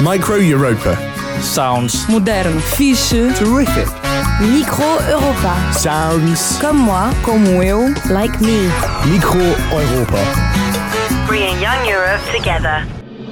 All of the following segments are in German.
Micro Europa. Sounds. Moderno. Fixe. Terrific. Micro Europa. Sounds. Comme moi, como eu, like me. Micro Europa. Bringing young Europe together.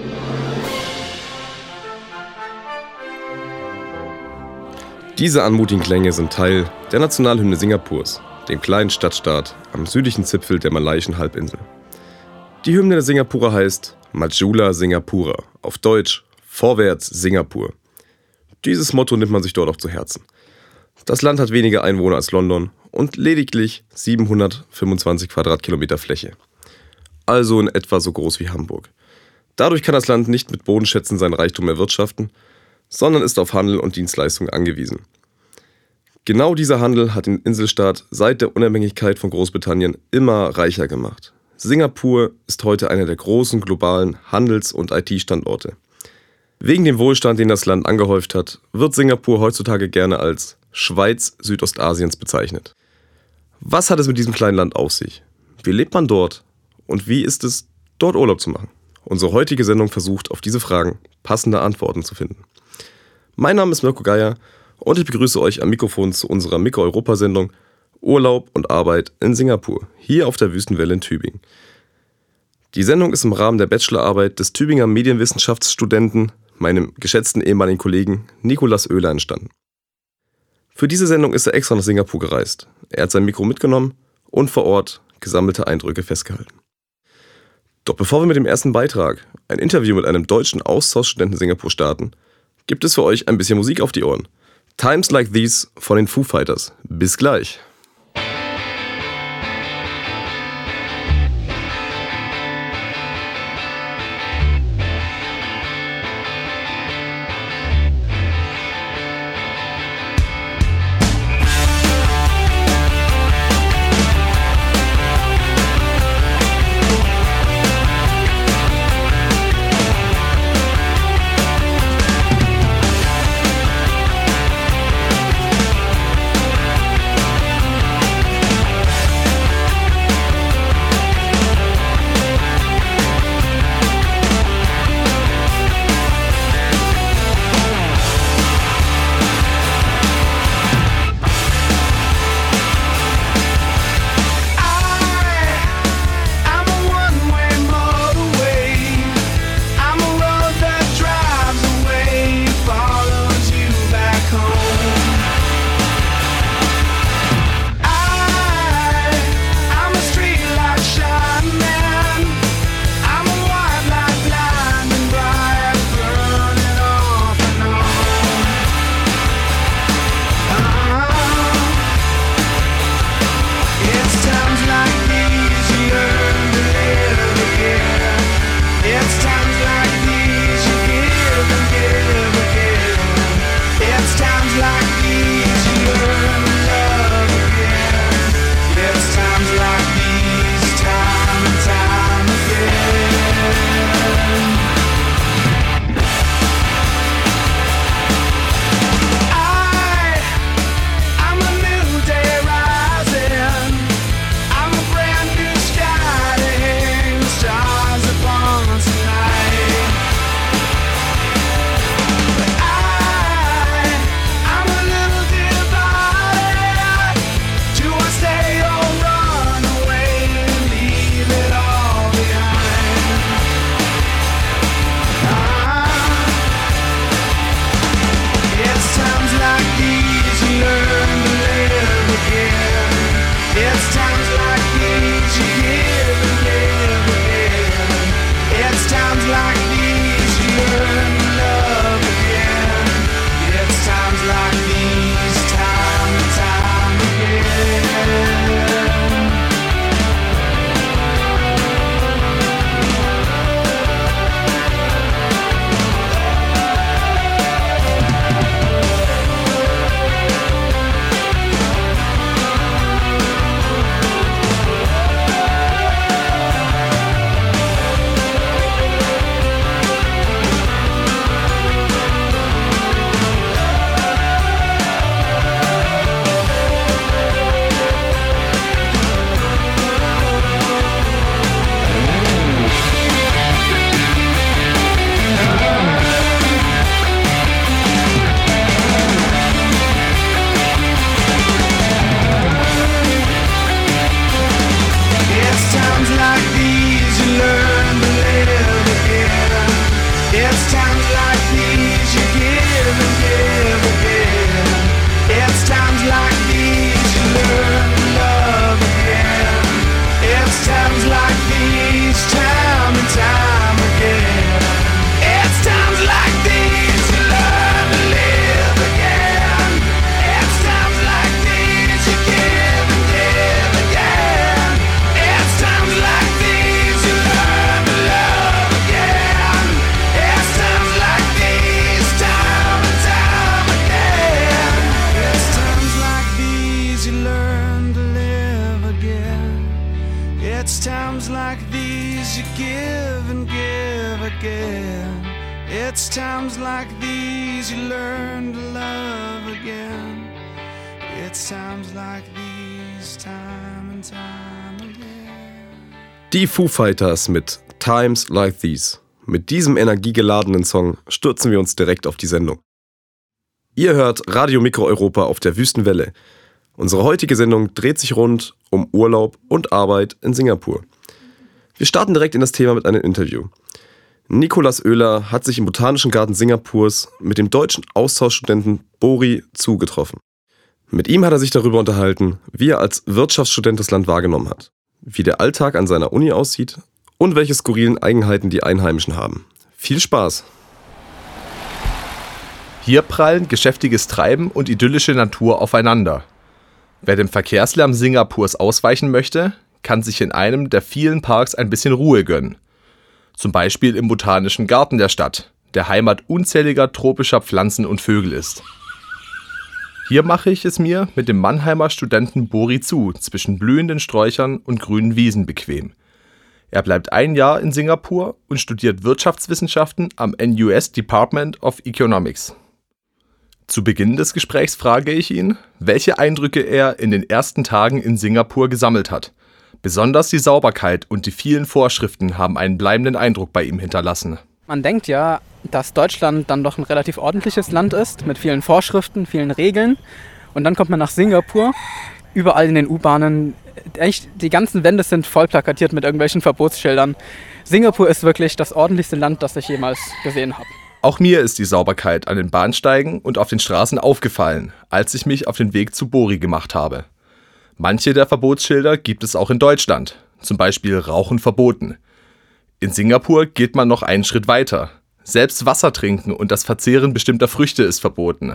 Diese anmutigen Klänge sind Teil der Nationalhymne Singapurs, dem kleinen Stadtstaat am südlichen Zipfel der malaiischen Halbinsel. Die Hymne der Singapurer heißt Majulah Singapura, auf Deutsch Vorwärts Singapur. Dieses Motto nimmt man sich dort auch zu Herzen. Das Land hat weniger Einwohner als London und lediglich 725 Quadratkilometer Fläche. Also in etwa so groß wie Hamburg. Dadurch kann das Land nicht mit Bodenschätzen seinen Reichtum erwirtschaften, sondern ist auf Handel und Dienstleistungen angewiesen. Genau dieser Handel hat den Inselstaat seit der Unabhängigkeit von Großbritannien immer reicher gemacht. Singapur ist heute einer der großen globalen Handels- und IT-Standorte. Wegen dem Wohlstand, den das Land angehäuft hat, wird Singapur heutzutage gerne als Schweiz Südostasiens bezeichnet. Was hat es mit diesem kleinen Land auf sich? Wie lebt man dort? Und wie ist es, dort Urlaub zu machen? Unsere heutige Sendung versucht, auf diese Fragen passende Antworten zu finden. Mein Name ist Mirko Geier und ich begrüße euch am Mikrofon zu unserer Micro-Europa-Sendung Urlaub und Arbeit in Singapur, hier auf der Wüstenwelle in Tübingen. Die Sendung ist im Rahmen der Bachelorarbeit des Tübinger Medienwissenschaftsstudenten, meinem geschätzten ehemaligen Kollegen Nicolas Oehler, entstanden. Für diese Sendung ist er extra nach Singapur gereist. Er hat sein Mikro mitgenommen und vor Ort gesammelte Eindrücke festgehalten. Doch bevor wir mit dem ersten Beitrag, ein Interview mit einem deutschen Austauschstudenten in Singapur starten, gibt es für euch ein bisschen Musik auf die Ohren. Times Like These von den Foo Fighters. Bis gleich. again. It's times like these you learn to love again. It's times like these, time and time again. Die Foo Fighters mit Times Like These. Mit diesem energiegeladenen Song stürzen wir uns direkt auf die Sendung. Ihr hört Radio Mikro Europa auf der Wüstenwelle. Unsere heutige Sendung dreht sich rund um Urlaub und Arbeit in Singapur. Wir starten direkt in das Thema mit einem Interview. Nicolas Oehler hat sich im Botanischen Garten Singapurs mit dem deutschen Austauschstudenten Bori Zhu getroffen. Mit ihm hat er sich darüber unterhalten, wie er als Wirtschaftsstudent das Land wahrgenommen hat, wie der Alltag an seiner Uni aussieht und welche skurrilen Eigenheiten die Einheimischen haben. Viel Spaß! Hier prallen geschäftiges Treiben und idyllische Natur aufeinander. Wer dem Verkehrslärm Singapurs ausweichen möchte, kann sich in einem der vielen Parks ein bisschen Ruhe gönnen. Zum Beispiel im Botanischen Garten der Stadt, der Heimat unzähliger tropischer Pflanzen und Vögel ist. Hier mache ich es mir mit dem Mannheimer Studenten Bori Zhu zwischen blühenden Sträuchern und grünen Wiesen bequem. Er bleibt ein Jahr in Singapur und studiert Wirtschaftswissenschaften am NUS Department of Economics. Zu Beginn des Gesprächs frage ich ihn, welche Eindrücke er in den ersten Tagen in Singapur gesammelt hat. Besonders die Sauberkeit und die vielen Vorschriften haben einen bleibenden Eindruck bei ihm hinterlassen. Man denkt ja, dass Deutschland dann doch ein relativ ordentliches Land ist, mit vielen Vorschriften, vielen Regeln. Und dann kommt man nach Singapur, überall in den U-Bahnen, echt, die ganzen Wände sind voll plakatiert mit irgendwelchen Verbotsschildern. Singapur ist wirklich das ordentlichste Land, das ich jemals gesehen habe. Auch mir ist die Sauberkeit an den Bahnsteigen und auf den Straßen aufgefallen, als ich mich auf den Weg zu Bori gemacht habe. Manche der Verbotsschilder gibt es auch in Deutschland, zum Beispiel Rauchen verboten. In Singapur geht man noch einen Schritt weiter. Selbst Wasser trinken und das Verzehren bestimmter Früchte ist verboten.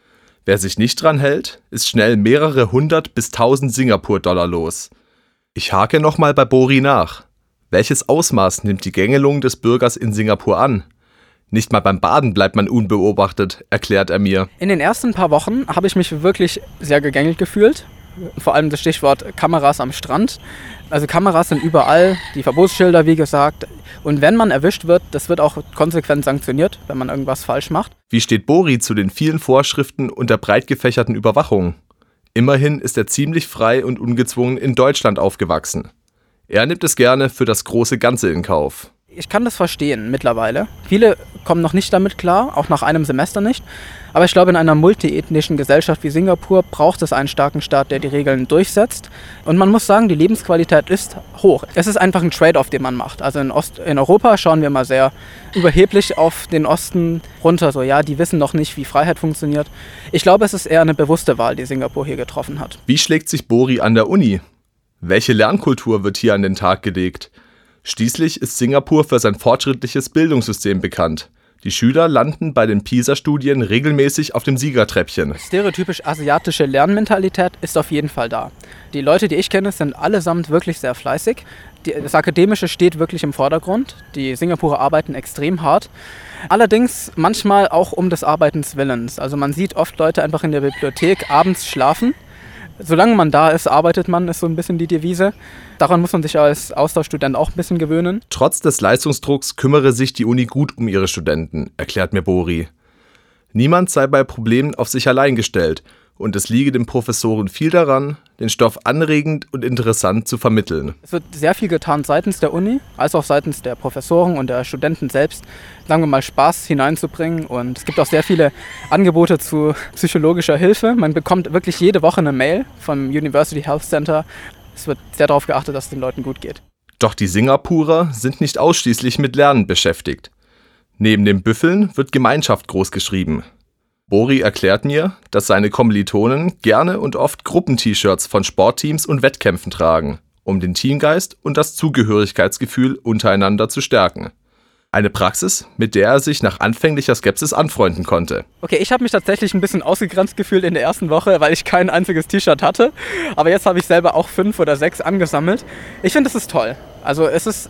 Wer sich nicht dran hält, ist schnell mehrere 100 bis 1000 Singapur-Dollar los. Ich hake nochmal bei Bori nach. Welches Ausmaß nimmt die Gängelung des Bürgers in Singapur an? Nicht mal beim Baden bleibt man unbeobachtet, erklärt er mir. In den ersten paar Wochen habe ich mich wirklich sehr gegängelt gefühlt. Vor allem das Stichwort Kameras am Strand. Also Kameras sind überall, die Verbotsschilder wie gesagt. Und wenn man erwischt wird, das wird auch konsequent sanktioniert, wenn man irgendwas falsch macht. Wie steht Bori zu den vielen Vorschriften und der breit gefächerten Überwachung? Immerhin ist er ziemlich frei und ungezwungen in Deutschland aufgewachsen. Er nimmt es gerne für das große Ganze in Kauf. Ich kann das verstehen mittlerweile. Viele kommen noch nicht damit klar, auch nach einem Semester nicht. Aber ich glaube, in einer multiethnischen Gesellschaft wie Singapur braucht es einen starken Staat, der die Regeln durchsetzt. Und man muss sagen, die Lebensqualität ist hoch. Es ist einfach ein Trade-off, den man macht. Also in Europa schauen wir mal sehr überheblich auf den Osten runter. So, ja, die wissen noch nicht, wie Freiheit funktioniert. Ich glaube, es ist eher eine bewusste Wahl, die Singapur hier getroffen hat. Wie schlägt sich Bori an der Uni? Welche Lernkultur wird hier an den Tag gelegt? Schließlich ist Singapur für sein fortschrittliches Bildungssystem bekannt. Die Schüler landen bei den PISA-Studien regelmäßig auf dem Siegertreppchen. Stereotypisch asiatische Lernmentalität ist auf jeden Fall da. Die Leute, die ich kenne, sind allesamt wirklich sehr fleißig. Das Akademische steht wirklich im Vordergrund. Die Singapurer arbeiten extrem hart. Allerdings manchmal auch um des Arbeitens Willens. Also man sieht oft Leute einfach in der Bibliothek abends schlafen. Solange man da ist, arbeitet man, ist so ein bisschen die Devise. Daran muss man sich als Austauschstudent auch ein bisschen gewöhnen. Trotz des Leistungsdrucks kümmere sich die Uni gut um ihre Studenten, erklärt mir Bori. Niemand sei bei Problemen auf sich allein gestellt und es liege den Professoren viel daran, den Stoff anregend und interessant zu vermitteln. Es wird sehr viel getan seitens der Uni, als auch seitens der Professoren und der Studenten selbst, sagen wir mal, Spaß hineinzubringen. Und es gibt auch sehr viele Angebote zu psychologischer Hilfe. Man bekommt wirklich jede Woche eine Mail vom University Health Center. Es wird sehr darauf geachtet, dass es den Leuten gut geht. Doch die Singapurer sind nicht ausschließlich mit Lernen beschäftigt. Neben dem Büffeln wird Gemeinschaft großgeschrieben. Bori erklärt mir, dass seine Kommilitonen gerne und oft Gruppen-T-Shirts von Sportteams und Wettkämpfen tragen, um den Teamgeist und das Zugehörigkeitsgefühl untereinander zu stärken. Eine Praxis, mit der er sich nach anfänglicher Skepsis anfreunden konnte. Okay, ich habe mich tatsächlich ein bisschen ausgegrenzt gefühlt in der ersten Woche, weil ich kein einziges T-Shirt hatte. Aber jetzt habe ich selber auch 5 oder 6 angesammelt. Ich finde, es ist toll. Also es ist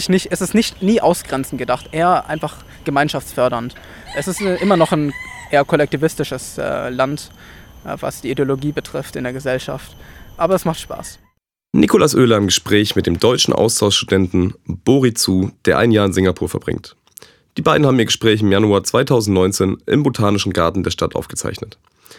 nie ausgrenzend gedacht, eher einfach gemeinschaftsfördernd. Es ist immer noch ein eher kollektivistisches Land, was die Ideologie betrifft in der Gesellschaft. Aber es macht Spaß. Nicolas Oehler im Gespräch mit dem deutschen Austauschstudenten Bori Zhu, der ein Jahr in Singapur verbringt. Die beiden haben ihr Gespräch im Januar 2019 im Botanischen Garten der Stadt aufgezeichnet.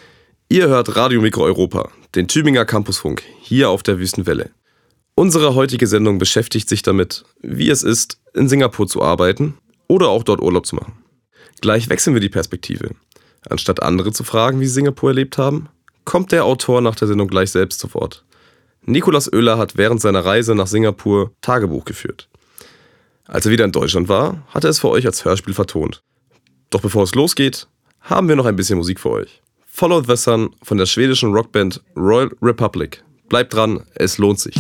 Ihr hört Radio Mikro Europa, den Tübinger Campusfunk, hier auf der Wüstenwelle. Unsere heutige Sendung beschäftigt sich damit, wie es ist, in Singapur zu arbeiten oder auch dort Urlaub zu machen. Gleich wechseln wir die Perspektive. Anstatt andere zu fragen, wie sie Singapur erlebt haben, kommt der Autor nach der Sendung gleich selbst zu Wort. Nicolas Oehler hat während seiner Reise nach Singapur Tagebuch geführt. Als er wieder in Deutschland war, hat er es für euch als Hörspiel vertont. Doch bevor es losgeht, haben wir noch ein bisschen Musik für euch. Follow the Sun von der schwedischen Rockband Royal Republic. Bleibt dran, es lohnt sich.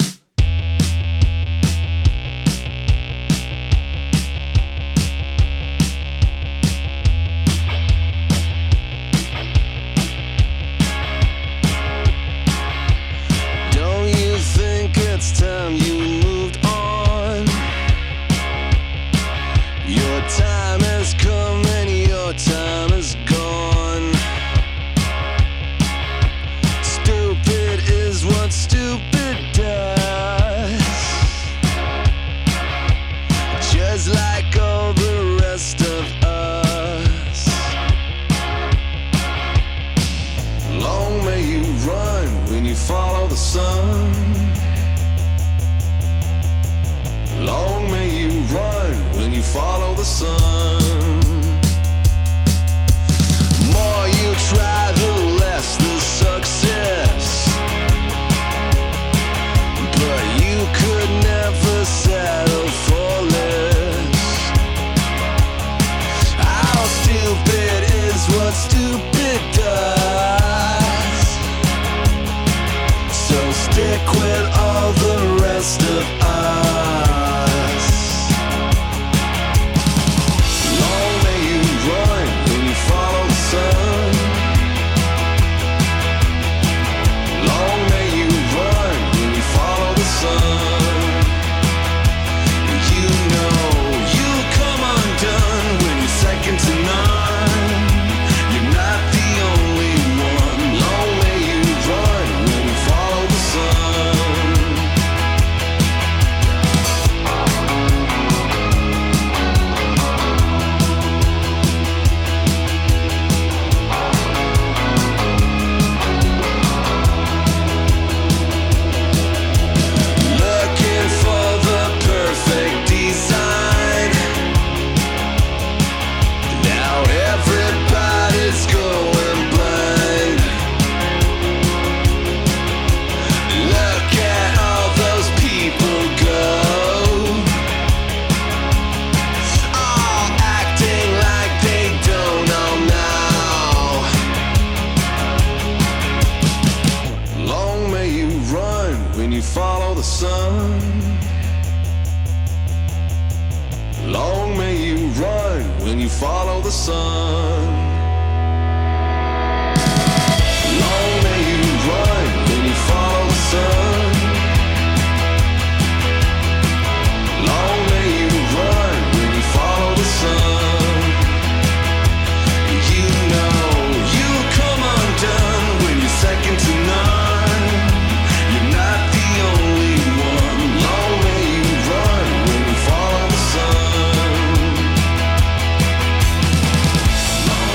Long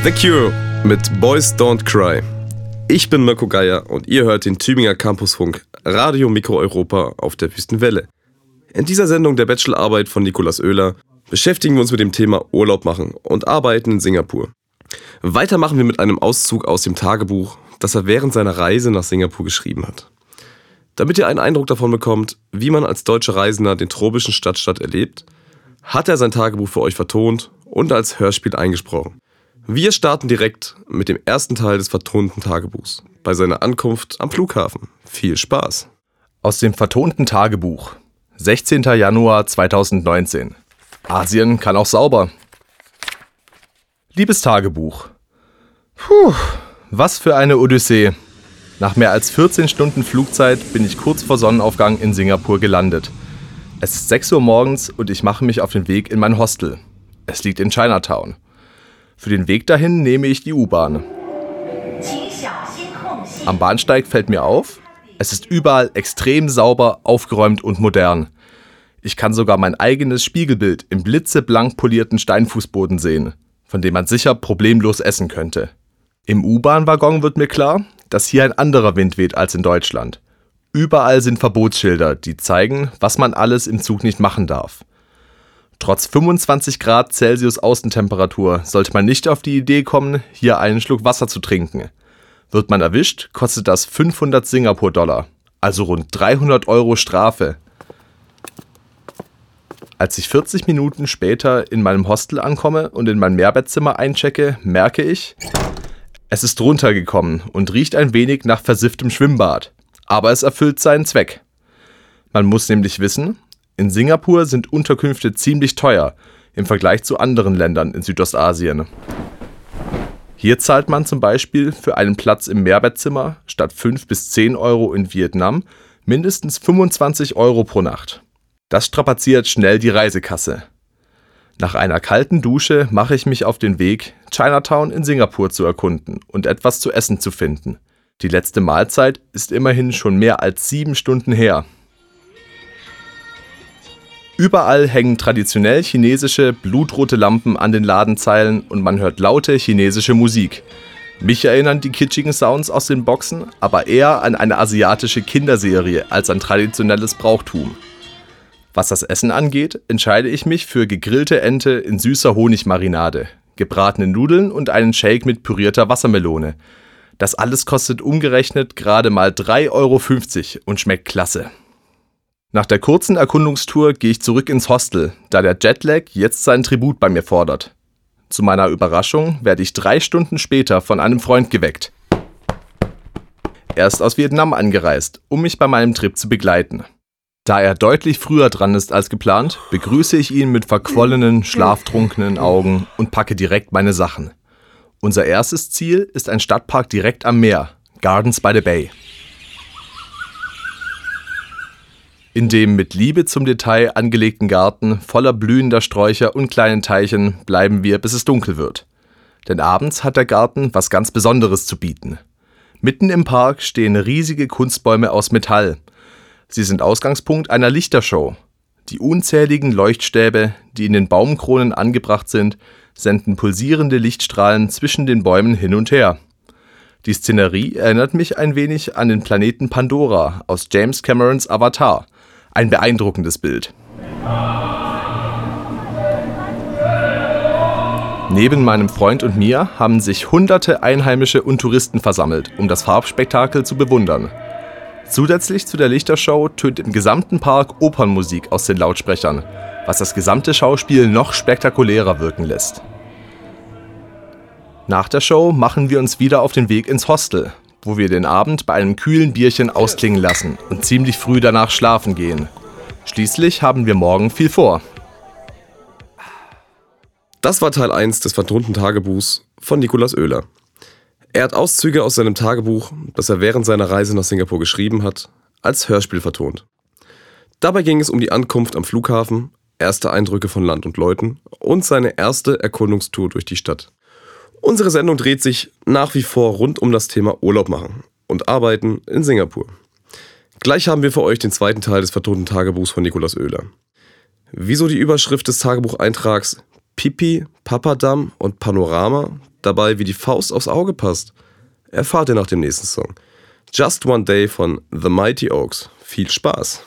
The Cure mit Boys Don't Cry. Ich bin Mirko Geier und ihr hört den Tübinger Campusfunk Radio Mikro Europa auf der Wüstenwelle. In dieser Sendung der Bachelorarbeit von Nikolaus Oehler beschäftigen wir uns mit dem Thema Urlaub machen und arbeiten in Singapur. Weiter machen wir mit einem Auszug aus dem Tagebuch, das er während seiner Reise nach Singapur geschrieben hat. Damit ihr einen Eindruck davon bekommt, wie man als deutscher Reisender den tropischen Stadtstaat erlebt, hat er sein Tagebuch für euch vertont und als Hörspiel eingesprochen. Wir starten direkt mit dem ersten Teil des vertonten Tagebuchs bei seiner Ankunft am Flughafen. Viel Spaß! Aus dem vertonten Tagebuch, 16. Januar 2019. Asien kann auch sauber. Liebes Tagebuch. Was für eine Odyssee. Nach mehr als 14 Stunden Flugzeit bin ich kurz vor Sonnenaufgang in Singapur gelandet. Es ist 6 Uhr morgens und ich mache mich auf den Weg in mein Hostel. Es liegt in Chinatown. Für den Weg dahin nehme ich die U-Bahn. Am Bahnsteig fällt mir auf, es ist überall extrem sauber, aufgeräumt und modern. Ich kann sogar mein eigenes Spiegelbild im blitzeblank polierten Steinfußboden sehen, von dem man sicher problemlos essen könnte. Im U-Bahn-Waggon wird mir klar, dass hier ein anderer Wind weht als in Deutschland. Überall sind Verbotsschilder, die zeigen, was man alles im Zug nicht machen darf. Trotz 25 Grad Celsius Außentemperatur sollte man nicht auf die Idee kommen, hier einen Schluck Wasser zu trinken. Wird man erwischt, kostet das 500 Singapur-Dollar, also rund 300 € Strafe. Als ich 40 Minuten später in meinem Hostel ankomme und in mein Mehrbettzimmer einchecke, merke ich, es ist runtergekommen und riecht ein wenig nach versifftem Schwimmbad. Aber es erfüllt seinen Zweck. Man muss nämlich wissen, in Singapur sind Unterkünfte ziemlich teuer im Vergleich zu anderen Ländern in Südostasien. Hier zahlt man zum Beispiel für einen Platz im Mehrbettzimmer statt 5 bis 10 € in Vietnam mindestens 25 € pro Nacht. Das strapaziert schnell die Reisekasse. Nach einer kalten Dusche mache ich mich auf den Weg, Chinatown in Singapur zu erkunden und etwas zu essen zu finden. Die letzte Mahlzeit ist immerhin schon mehr als 7 Stunden her. Überall hängen traditionell chinesische, blutrote Lampen an den Ladenzeilen und man hört laute chinesische Musik. Mich erinnern die kitschigen Sounds aus den Boxen, aber eher an eine asiatische Kinderserie als an traditionelles Brauchtum. Was das Essen angeht, entscheide ich mich für gegrillte Ente in süßer Honigmarinade, gebratene Nudeln und einen Shake mit pürierter Wassermelone. Das alles kostet umgerechnet gerade mal 3,50 € und schmeckt klasse. Nach der kurzen Erkundungstour gehe ich zurück ins Hostel, da der Jetlag jetzt seinen Tribut bei mir fordert. Zu meiner Überraschung werde ich 3 Stunden später von einem Freund geweckt. Er ist aus Vietnam angereist, um mich bei meinem Trip zu begleiten. Da er deutlich früher dran ist als geplant, begrüße ich ihn mit verquollenen, schlaftrunkenen Augen und packe direkt meine Sachen. Unser erstes Ziel ist ein Stadtpark direkt am Meer, Gardens by the Bay. In dem mit Liebe zum Detail angelegten Garten voller blühender Sträucher und kleinen Teichen bleiben wir, bis es dunkel wird. Denn abends hat der Garten was ganz Besonderes zu bieten. Mitten im Park stehen riesige Kunstbäume aus Metall. Sie sind Ausgangspunkt einer Lichtershow. Die unzähligen Leuchtstäbe, die in den Baumkronen angebracht sind, senden pulsierende Lichtstrahlen zwischen den Bäumen hin und her. Die Szenerie erinnert mich ein wenig an den Planeten Pandora aus James Camerons Avatar. Ein beeindruckendes Bild. Neben meinem Freund und mir haben sich hunderte Einheimische und Touristen versammelt, um das Farbspektakel zu bewundern. Zusätzlich zu der Lichtershow tönt im gesamten Park Opernmusik aus den Lautsprechern, was das gesamte Schauspiel noch spektakulärer wirken lässt. Nach der Show machen wir uns wieder auf den Weg ins Hostel, wo wir den Abend bei einem kühlen Bierchen ausklingen lassen und ziemlich früh danach schlafen gehen. Schließlich haben wir morgen viel vor. Das war Teil 1 des vertonten Tagebuchs von Nikolaus Oehler. Er hat Auszüge aus seinem Tagebuch, das er während seiner Reise nach Singapur geschrieben hat, als Hörspiel vertont. Dabei ging es um die Ankunft am Flughafen, erste Eindrücke von Land und Leuten und seine erste Erkundungstour durch die Stadt. Unsere Sendung dreht sich nach wie vor rund um das Thema Urlaub machen und Arbeiten in Singapur. Gleich haben wir für euch den zweiten Teil des vertonten Tagebuchs von Nikolaus Oehler. Wieso die Überschrift des Tagebucheintrags Pipi, Papadam und Panorama dabei wie die Faust aufs Auge passt, erfahrt ihr nach dem nächsten Song. Just One Day von The Mighty Oaks. Viel Spaß!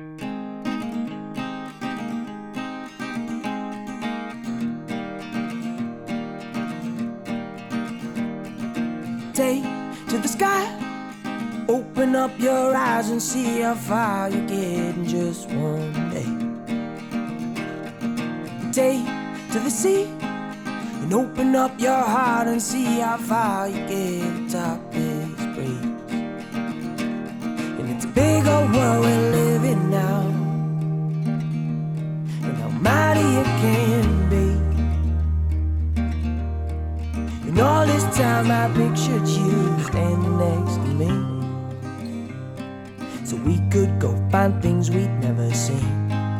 Take to the sky, open up your eyes and see how far you get in just one day. Take to the sea and open up your heart and see how far you get atop this breeze. And it's a big old world we're living now, and how mighty it can be. And all this time I pictured you standing next to me, so we could go find things we'd never seen.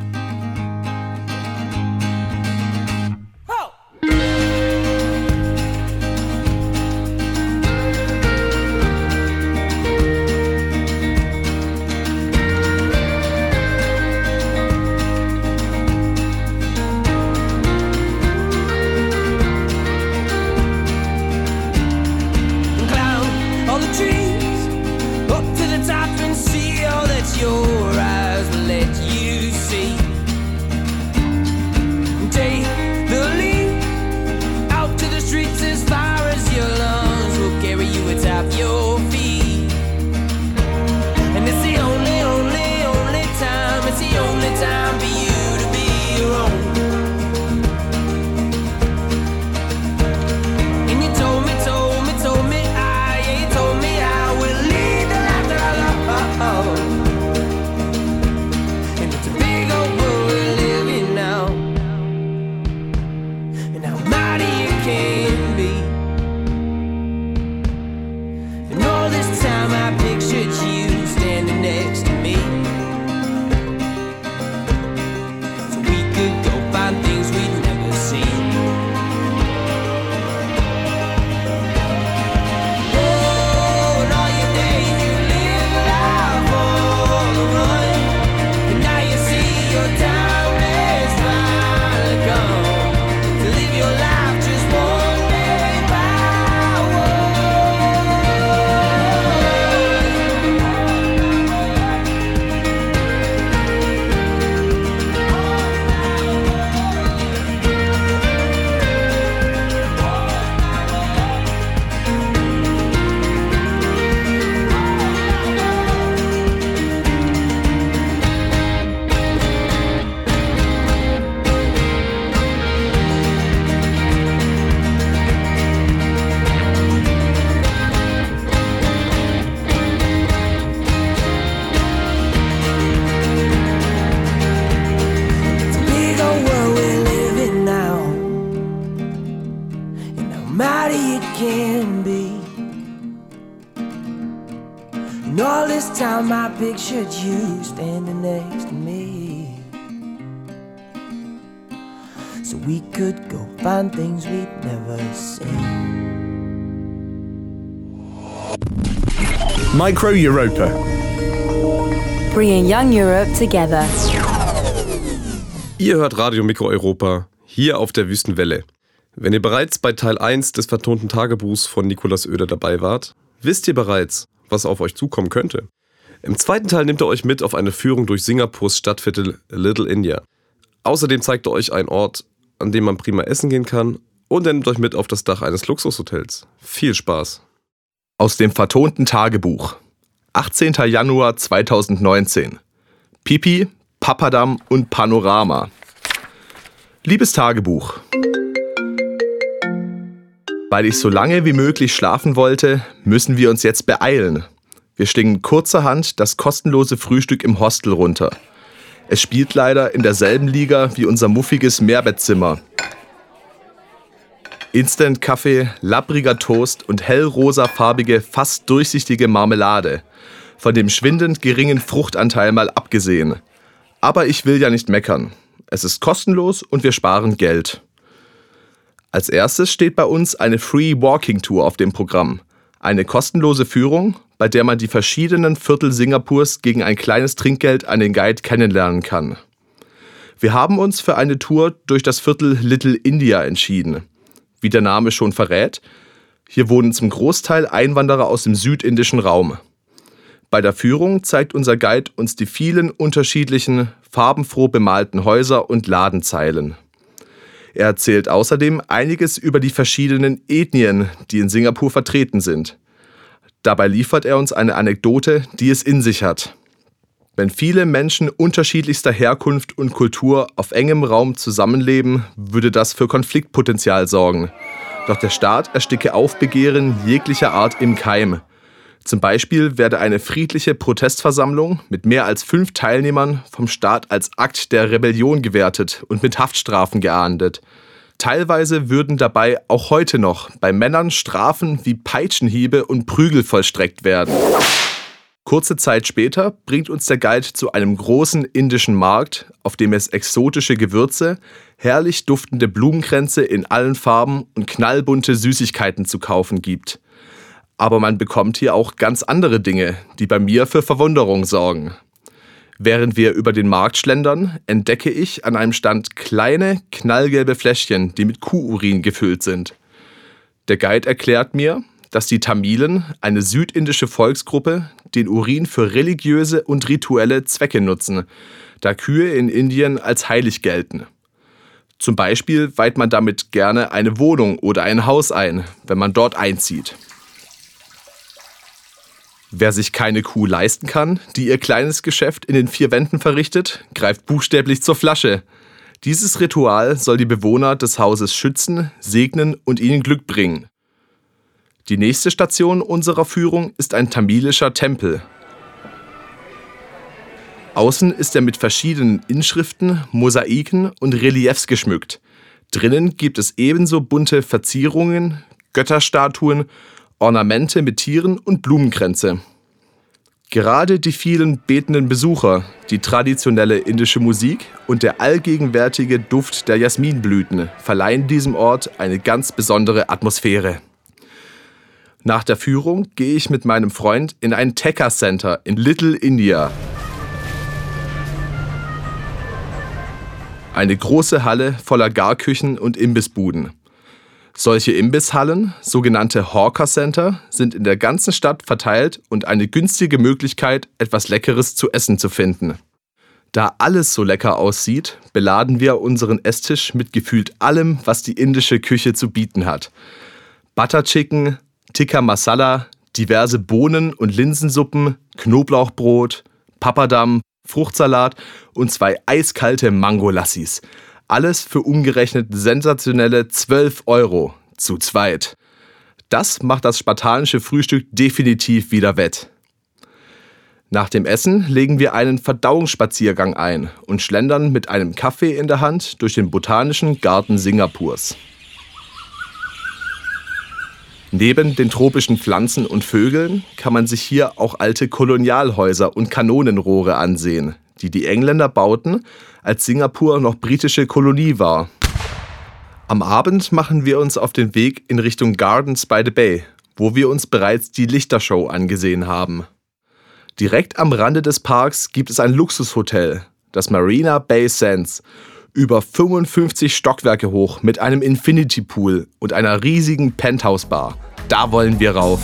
And all this time I pictured you standing next to me, so we could go find things we'd never seen. Micro Europa. Bringing young Europe together. Ihr hört Radio Mikro Europa, hier auf der Wüstenwelle. Wenn ihr bereits bei Teil 1 des vertonten Tagebuchs von Nikolaus Oeder dabei wart, wisst ihr bereits, was auf euch zukommen könnte. Im zweiten Teil nimmt er euch mit auf eine Führung durch Singapurs Stadtviertel Little India. Außerdem zeigt er euch einen Ort, an dem man prima essen gehen kann, und er nimmt euch mit auf das Dach eines Luxushotels. Viel Spaß! Aus dem vertonten Tagebuch. 18. Januar 2019. Pipi, Papadam und Panorama. Liebes Tagebuch. Weil ich so lange wie möglich schlafen wollte, müssen wir uns jetzt beeilen. Wir schlingen kurzerhand das kostenlose Frühstück im Hostel runter. Es spielt leider in derselben Liga wie unser muffiges Mehrbettzimmer. Instant-Kaffee, labbriger Toast und hellrosafarbige, fast durchsichtige Marmelade. Von dem schwindend geringen Fruchtanteil mal abgesehen. Aber ich will ja nicht meckern. Es ist kostenlos und wir sparen Geld. Als erstes steht bei uns eine Free Walking Tour auf dem Programm. Eine kostenlose Führung, bei der man die verschiedenen Viertel Singapurs gegen ein kleines Trinkgeld an den Guide kennenlernen kann. Wir haben uns für eine Tour durch das Viertel Little India entschieden. Wie der Name schon verrät, hier wohnen zum Großteil Einwanderer aus dem südindischen Raum. Bei der Führung zeigt unser Guide uns die vielen unterschiedlichen, farbenfroh bemalten Häuser und Ladenzeilen. Er erzählt außerdem einiges über die verschiedenen Ethnien, die in Singapur vertreten sind. Dabei liefert er uns eine Anekdote, die es in sich hat. Wenn viele Menschen unterschiedlichster Herkunft und Kultur auf engem Raum zusammenleben, würde das für Konfliktpotenzial sorgen. Doch der Staat ersticke Aufbegehren jeglicher Art im Keim. Zum Beispiel werde eine friedliche Protestversammlung mit mehr als 5 Teilnehmern vom Staat als Akt der Rebellion gewertet und mit Haftstrafen geahndet. Teilweise würden dabei auch heute noch bei Männern Strafen wie Peitschenhiebe und Prügel vollstreckt werden. Kurze Zeit später bringt uns der Guide zu einem großen indischen Markt, auf dem es exotische Gewürze, herrlich duftende Blumenkränze in allen Farben und knallbunte Süßigkeiten zu kaufen gibt. Aber man bekommt hier auch ganz andere Dinge, die bei mir für Verwunderung sorgen. Während wir über den Markt schlendern, entdecke ich an einem Stand kleine, knallgelbe Fläschchen, die mit Kuhurin gefüllt sind. Der Guide erklärt mir, dass die Tamilen, eine südindische Volksgruppe, den Urin für religiöse und rituelle Zwecke nutzen, da Kühe in Indien als heilig gelten. Zum Beispiel weiht man damit gerne eine Wohnung oder ein Haus ein, wenn man dort einzieht. Wer sich keine Kuh leisten kann, die ihr kleines Geschäft in den 4 Wänden verrichtet, greift buchstäblich zur Flasche. Dieses Ritual soll die Bewohner des Hauses schützen, segnen und ihnen Glück bringen. Die nächste Station unserer Führung ist ein tamilischer Tempel. Außen ist er mit verschiedenen Inschriften, Mosaiken und Reliefs geschmückt. Drinnen gibt es ebenso bunte Verzierungen, Götterstatuen, Ornamente mit Tieren und Blumenkränze. Gerade die vielen betenden Besucher, die traditionelle indische Musik und der allgegenwärtige Duft der Jasminblüten verleihen diesem Ort eine ganz besondere Atmosphäre. Nach der Führung gehe ich mit meinem Freund in ein Tekka Center in Little India. Eine große Halle voller Garküchen und Imbissbuden. Solche Imbisshallen, sogenannte Hawker Center, sind in der ganzen Stadt verteilt und eine günstige Möglichkeit, etwas Leckeres zu essen zu finden. Da alles so lecker aussieht, beladen wir unseren Esstisch mit gefühlt allem, was die indische Küche zu bieten hat. Butter Chicken, Tikka Masala, diverse Bohnen- und Linsensuppen, Knoblauchbrot, Papadam, Fruchtsalat und 2 eiskalte Mangolassis. Alles für umgerechnet sensationelle 12 € zu zweit. Das macht das spartanische Frühstück definitiv wieder wett. Nach dem Essen legen wir einen Verdauungsspaziergang ein und schlendern mit einem Kaffee in der Hand durch den Botanischen Garten Singapurs. Neben den tropischen Pflanzen und Vögeln kann man sich hier auch alte Kolonialhäuser und Kanonenrohre ansehen, die die Engländer bauten, als Singapur noch britische Kolonie war. Am Abend machen wir uns auf den Weg in Richtung Gardens by the Bay, wo wir uns bereits die Lichtershow angesehen haben. Direkt am Rande des Parks gibt es ein Luxushotel, das Marina Bay Sands, über 55 Stockwerke hoch mit einem Infinity Pool und einer riesigen Penthouse-Bar. Da wollen wir rauf.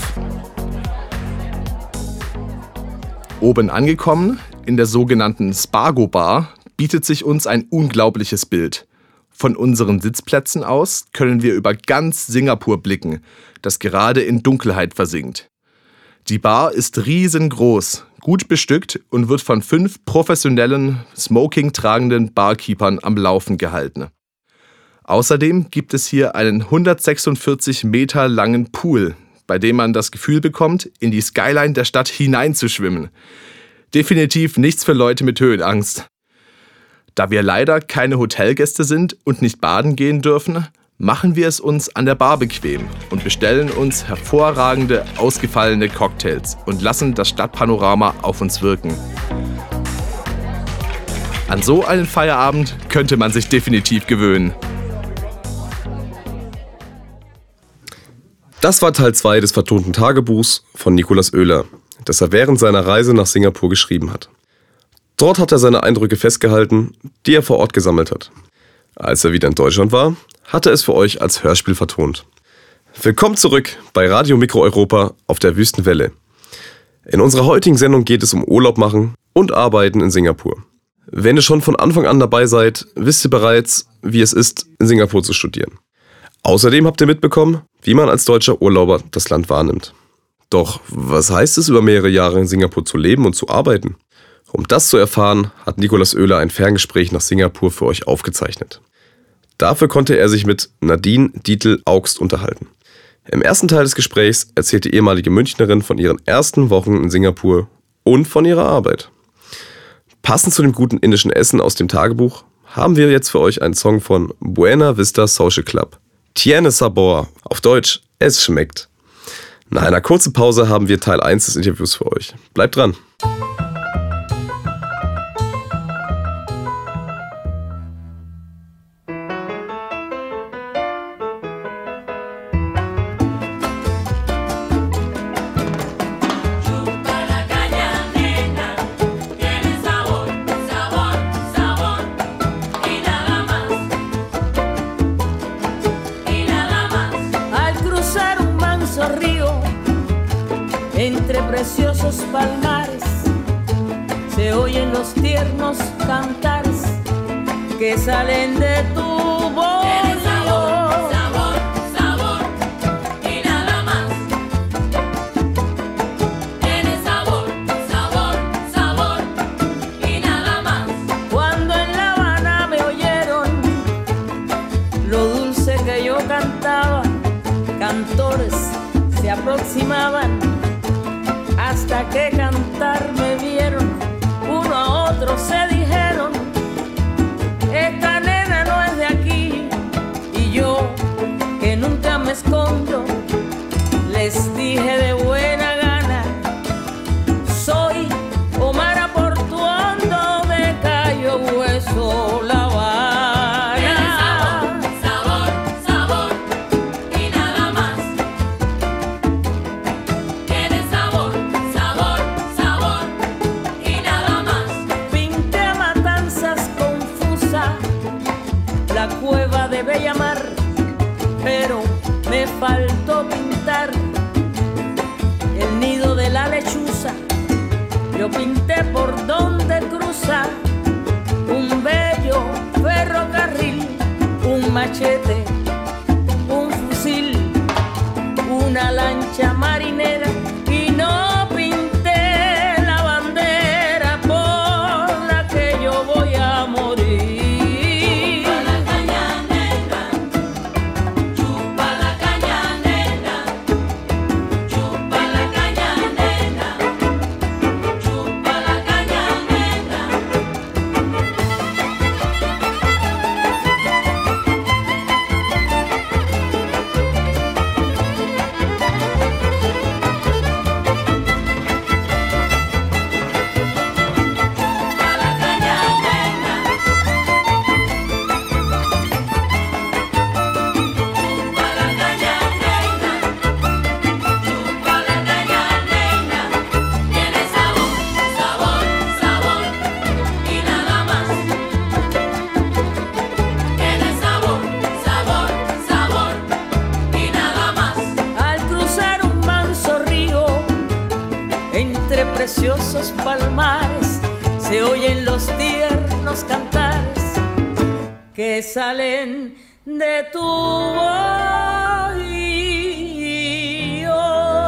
Oben angekommen, in der sogenannten Spago Bar, bietet sich uns ein unglaubliches Bild. Von unseren Sitzplätzen aus können wir über ganz Singapur blicken, das gerade in Dunkelheit versinkt. Die Bar ist riesengroß, gut bestückt und wird von 5 professionellen, Smoking-tragenden Barkeepern am Laufen gehalten. Außerdem gibt es hier einen 146 Meter langen Pool, bei dem man das Gefühl bekommt, in die Skyline der Stadt hineinzuschwimmen. Definitiv nichts für Leute mit Höhenangst. Da wir leider keine Hotelgäste sind und nicht baden gehen dürfen, machen wir es uns an der Bar bequem und bestellen uns hervorragende, ausgefallene Cocktails und lassen das Stadtpanorama auf uns wirken. An so einen Feierabend könnte man sich definitiv gewöhnen. Das war Teil 2 des vertonten Tagebuchs von Nicolas Oehler, das er während seiner Reise nach Singapur geschrieben hat. Dort hat er seine Eindrücke festgehalten, die er vor Ort gesammelt hat. Als er wieder in Deutschland war, hat er es für euch als Hörspiel vertont. Willkommen zurück bei Radio Mikro Europa auf der Wüstenwelle. In unserer heutigen Sendung geht es um Urlaub machen und Arbeiten in Singapur. Wenn ihr schon von Anfang an dabei seid, wisst ihr bereits, wie es ist, in Singapur zu studieren. Außerdem habt ihr mitbekommen, wie man als deutscher Urlauber das Land wahrnimmt. Doch was heißt es, über mehrere Jahre in Singapur zu leben und zu arbeiten? Um das zu erfahren, hat Nikolaus Oehler ein Ferngespräch nach Singapur für euch aufgezeichnet. Dafür konnte er sich mit Nadine Dietl-Augst unterhalten. Im ersten Teil des Gesprächs erzählt die ehemalige Münchnerin von ihren ersten Wochen in Singapur und von ihrer Arbeit. Passend zu dem guten indischen Essen aus dem Tagebuch haben wir jetzt für euch einen Song von Buena Vista Social Club. Tiene Sabor, auf Deutsch, es schmeckt. Nach einer kurzen Pause haben wir Teil 1 des Interviews für euch. Bleibt dran! Entre preciosos palmares se oyen los tiernos cantares que salen de tu voz. Tiene sabor, sabor, sabor y nada más. Tiene sabor, sabor, sabor y nada más. Cuando en La Habana me oyeron lo dulce que yo cantaba, cantores se aproximaban hasta que cantar me vieron, uno a otro se dijeron, esta nena no es de aquí. Y yo, que nunca me escondo, les dije de buena gana, soy Omar Portuondo de Cayo Hueso, La Habana. Tiene sabor, sabor, sabor y nada más. Tiene sabor, sabor, sabor y nada más. Pinté a Matanzas confusa, la cueva de Bellamar, pero me faltó pintar el nido de la lechuza. Yo pinté por donde cruza un bello ferrocarril, un machete, un fusil, una lancha marinera, y no pinté la bandera por la que yo voy a morir. Chupa la caña negra, chupa la caña negra, chupa la caña negra, chupa la caña negra. Preciosos palmares se oyen los tiernos cantares que salen de tu oído.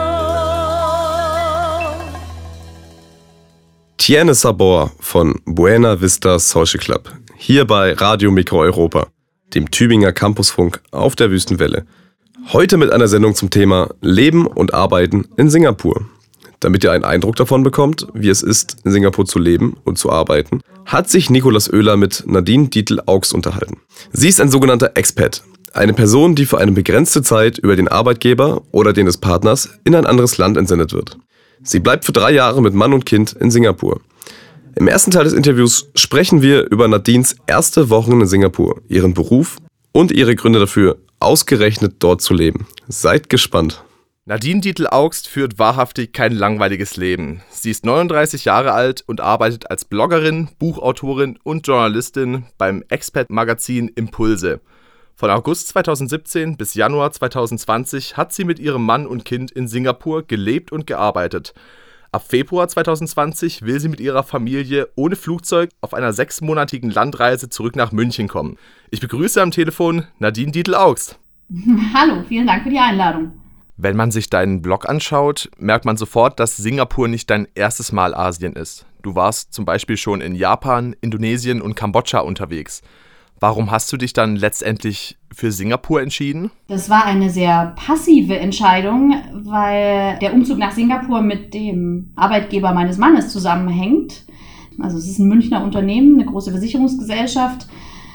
Tiene Sabor von Buena Vista Social Club. Hier bei Radio Mikro Europa, dem Tübinger Campusfunk auf der Wüstenwelle. Heute mit einer Sendung zum Thema Leben und Arbeiten in Singapur. Damit ihr einen Eindruck davon bekommt, wie es ist, in Singapur zu leben und zu arbeiten, hat sich Nikolaus Oehler mit Nadine Dietl-Augst unterhalten. Sie ist ein sogenannter Expat, eine Person, die für eine begrenzte Zeit über den Arbeitgeber oder den des Partners in ein anderes Land entsendet wird. Sie bleibt für 3 Jahre mit Mann und Kind in Singapur. Im ersten Teil des Interviews sprechen wir über Nadines erste Wochen in Singapur, ihren Beruf und ihre Gründe dafür, ausgerechnet dort zu leben. Seid gespannt. Nadine Dietl-Augst führt wahrhaftig kein langweiliges Leben. Sie ist 39 Jahre alt und arbeitet als Bloggerin, Buchautorin und Journalistin beim Expat-Magazin Impulse. Von August 2017 bis Januar 2020 hat sie mit ihrem Mann und Kind in Singapur gelebt und gearbeitet. Ab Februar 2020 will sie mit ihrer Familie ohne Flugzeug auf einer 6-monatigen Landreise zurück nach München kommen. Ich begrüße am Telefon Nadine Dietl-Augst. Hallo, vielen Dank für die Einladung. Wenn man sich deinen Blog anschaut, merkt man sofort, dass Singapur nicht dein erstes Mal Asien ist. Du warst zum Beispiel schon in Japan, Indonesien und Kambodscha unterwegs. Warum hast du dich dann letztendlich für Singapur entschieden? Das war eine sehr passive Entscheidung, weil der Umzug nach Singapur mit dem Arbeitgeber meines Mannes zusammenhängt. Also es ist ein Münchner Unternehmen, eine große Versicherungsgesellschaft.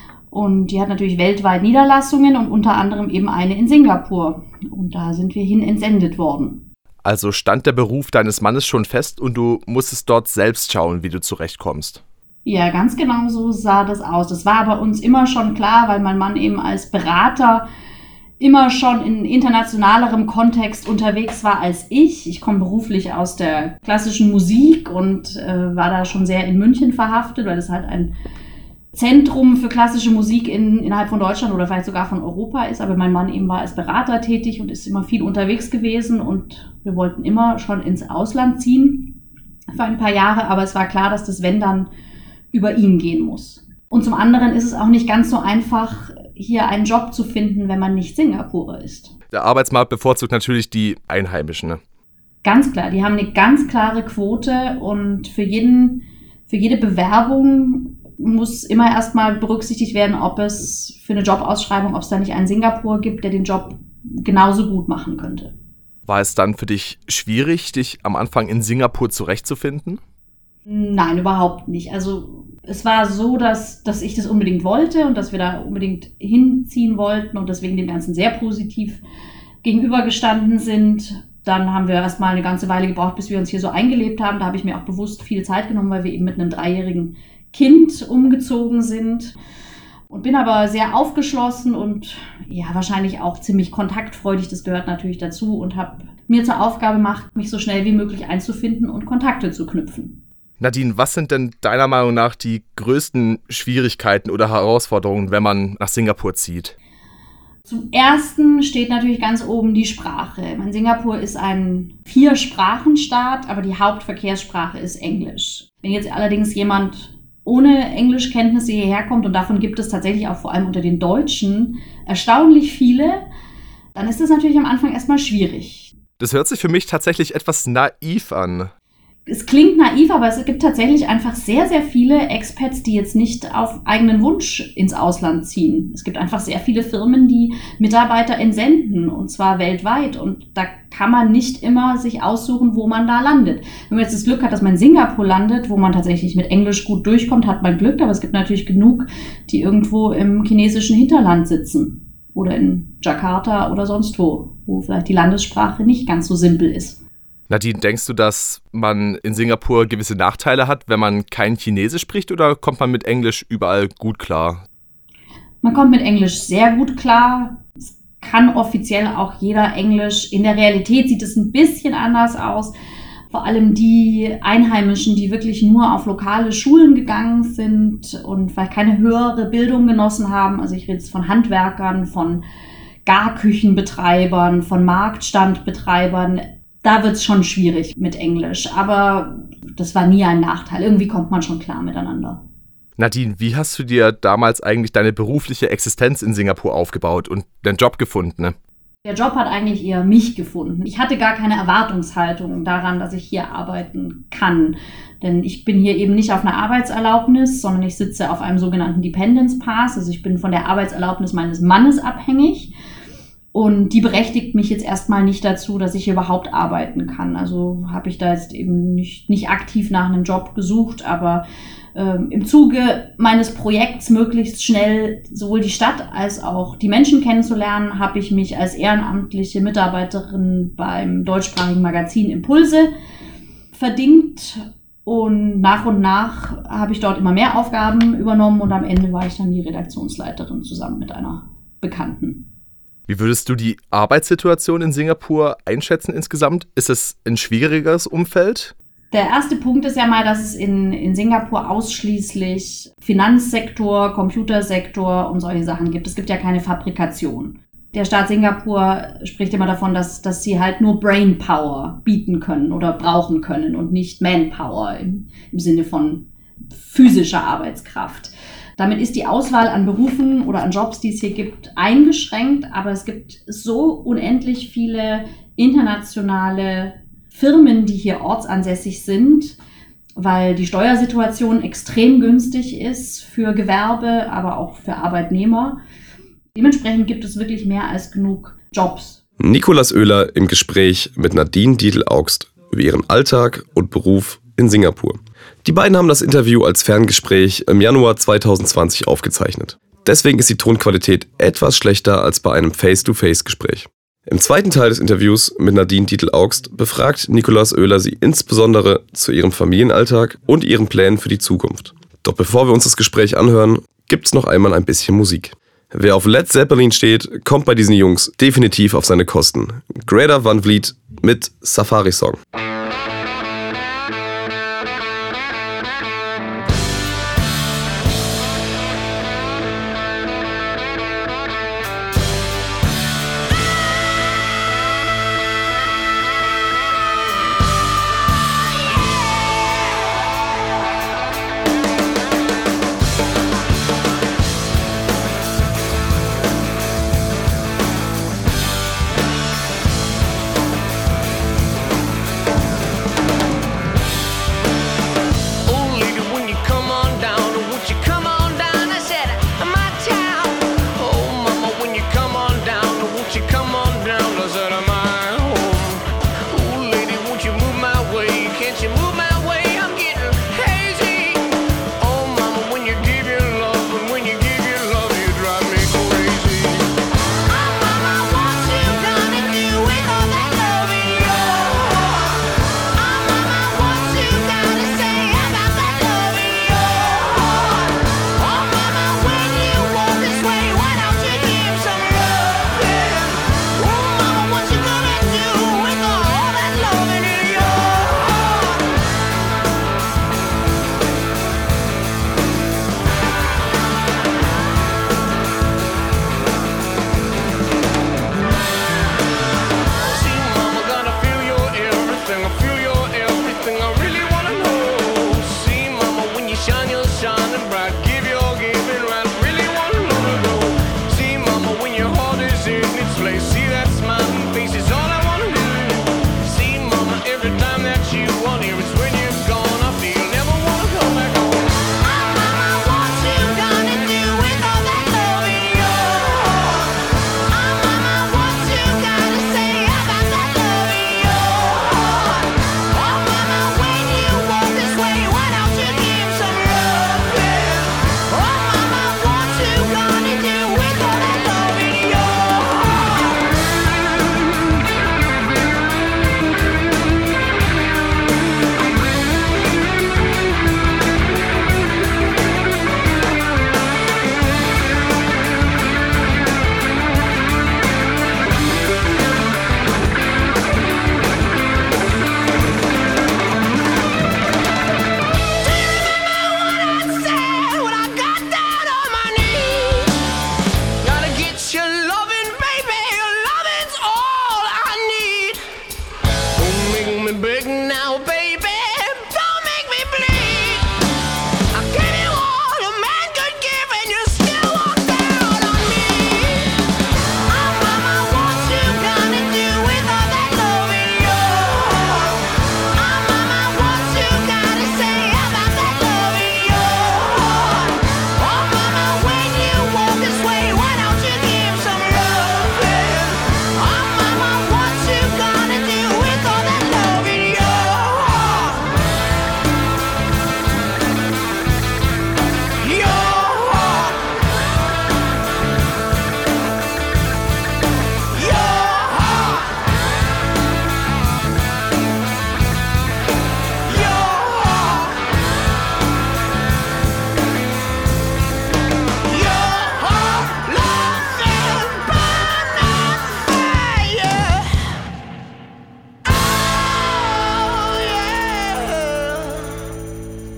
Und die hat natürlich weltweit Niederlassungen und unter anderem eben eine in Singapur. Und da sind wir hin entsendet worden. Also stand der Beruf deines Mannes schon fest und du musstest dort selbst schauen, wie du zurechtkommst? Ja, ganz genau so sah das aus. Das war aber uns immer schon klar, weil mein Mann eben als Berater immer schon in internationalerem Kontext unterwegs war als ich. Ich komme beruflich aus der klassischen Musik und war da schon sehr in München verhaftet, weil es halt ein Zentrum für klassische Musik innerhalb von Deutschland oder vielleicht sogar von Europa ist. Aber mein Mann eben war als Berater tätig und ist immer viel unterwegs gewesen. Und wir wollten immer schon ins Ausland ziehen für ein paar Jahre. Aber es war klar, dass das wenn dann über ihn gehen muss. Und zum anderen ist es auch nicht ganz so einfach, hier einen Job zu finden, wenn man nicht Singapurer ist. Der Arbeitsmarkt bevorzugt natürlich die Einheimischen, ne? Ganz klar, die haben eine ganz klare Quote und für jede Bewerbung muss immer erstmal berücksichtigt werden, ob es für eine Jobausschreibung, ob es da nicht einen Singapurer gibt, der den Job genauso gut machen könnte. War es dann für dich schwierig, dich am Anfang in Singapur zurechtzufinden? Nein, überhaupt nicht. Also es war so, dass ich das unbedingt wollte und dass wir da unbedingt hinziehen wollten und deswegen dem Ganzen sehr positiv gegenübergestanden sind. Dann haben wir erstmal eine ganze Weile gebraucht, bis wir uns hier so eingelebt haben. Da habe ich mir auch bewusst viel Zeit genommen, weil wir eben mit einem 3-jährigen Kind umgezogen sind. Und bin aber sehr aufgeschlossen und ja, wahrscheinlich auch ziemlich kontaktfreudig. Das gehört natürlich dazu und habe mir zur Aufgabe gemacht, mich so schnell wie möglich einzufinden und Kontakte zu knüpfen. Nadine, was sind denn deiner Meinung nach die größten Schwierigkeiten oder Herausforderungen, wenn man nach Singapur zieht? Zum Ersten steht natürlich ganz oben die Sprache. Singapur ist ein 4-Sprachen-Staat, aber die Hauptverkehrssprache ist Englisch. Wenn jetzt allerdings jemand ohne Englischkenntnisse hierher kommt, und davon gibt es tatsächlich auch vor allem unter den Deutschen erstaunlich viele, dann ist das natürlich am Anfang erstmal schwierig. Das hört sich für mich tatsächlich etwas naiv an. Es klingt naiv, aber es gibt tatsächlich einfach sehr, sehr viele Expats, die jetzt nicht auf eigenen Wunsch ins Ausland ziehen. Es gibt einfach sehr viele Firmen, die Mitarbeiter entsenden, und zwar weltweit. Und da kann man nicht immer sich aussuchen, wo man da landet. Wenn man jetzt das Glück hat, dass man in Singapur landet, wo man tatsächlich mit Englisch gut durchkommt, hat man Glück. Aber es gibt natürlich genug, die irgendwo im chinesischen Hinterland sitzen oder in Jakarta oder sonst wo vielleicht die Landessprache nicht ganz so simpel ist. Nadine, denkst du, dass man in Singapur gewisse Nachteile hat, wenn man kein Chinesisch spricht, oder kommt man mit Englisch überall gut klar? Man kommt mit Englisch sehr gut klar. Es kann offiziell auch jeder Englisch. In der Realität sieht es ein bisschen anders aus. Vor allem die Einheimischen, die wirklich nur auf lokale Schulen gegangen sind und vielleicht keine höhere Bildung genossen haben. Also ich rede jetzt von Handwerkern, von Garküchenbetreibern, von Marktstandbetreibern. Da wird es schon schwierig mit Englisch, aber das war nie ein Nachteil. Irgendwie kommt man schon klar miteinander. Nadine, wie hast du dir damals eigentlich deine berufliche Existenz in Singapur aufgebaut und den Job gefunden, ne? Der Job hat eigentlich eher mich gefunden. Ich hatte gar keine Erwartungshaltung daran, dass ich hier arbeiten kann. Denn ich bin hier eben nicht auf einer Arbeitserlaubnis, sondern ich sitze auf einem sogenannten Dependence Pass. Also ich bin von der Arbeitserlaubnis meines Mannes abhängig. Und die berechtigt mich jetzt erstmal nicht dazu, dass ich hier überhaupt arbeiten kann. Also habe ich da jetzt eben nicht aktiv nach einem Job gesucht, aber im Zuge meines Projekts möglichst schnell sowohl die Stadt als auch die Menschen kennenzulernen, habe ich mich als ehrenamtliche Mitarbeiterin beim deutschsprachigen Magazin Impulse verdingt. Und nach habe ich dort immer mehr Aufgaben übernommen und am Ende war ich dann die Redaktionsleiterin zusammen mit einer Bekannten. Wie würdest du die Arbeitssituation in Singapur einschätzen insgesamt? Ist es ein schwierigeres Umfeld? Der erste Punkt ist ja mal, dass es in Singapur ausschließlich Finanzsektor, Computersektor und solche Sachen gibt. Es gibt ja keine Fabrikation. Der Staat Singapur spricht immer davon, dass sie halt nur Brainpower bieten können oder brauchen können und nicht Manpower im Sinne von physischer Arbeitskraft. Damit ist die Auswahl an Berufen oder an Jobs, die es hier gibt, eingeschränkt, aber es gibt so unendlich viele internationale Firmen, die hier ortsansässig sind, weil die Steuersituation extrem günstig ist für Gewerbe, aber auch für Arbeitnehmer. Dementsprechend gibt es wirklich mehr als genug Jobs. Nicolas Oehler im Gespräch mit Nadine Dietl-Augst über ihren Alltag und Beruf in Singapur. Die beiden haben das Interview als Ferngespräch im Januar 2020 aufgezeichnet. Deswegen ist die Tonqualität etwas schlechter als bei einem Face-to-Face-Gespräch. Im zweiten Teil des Interviews mit Nadine Dietl-Augst befragt Nicolas Oehler sie insbesondere zu ihrem Familienalltag und ihren Plänen für die Zukunft. Doch bevor wir uns das Gespräch anhören, gibt's noch einmal ein bisschen Musik. Wer auf Led Zeppelin steht, kommt bei diesen Jungs definitiv auf seine Kosten. Greta Van Vliet mit Safari Song.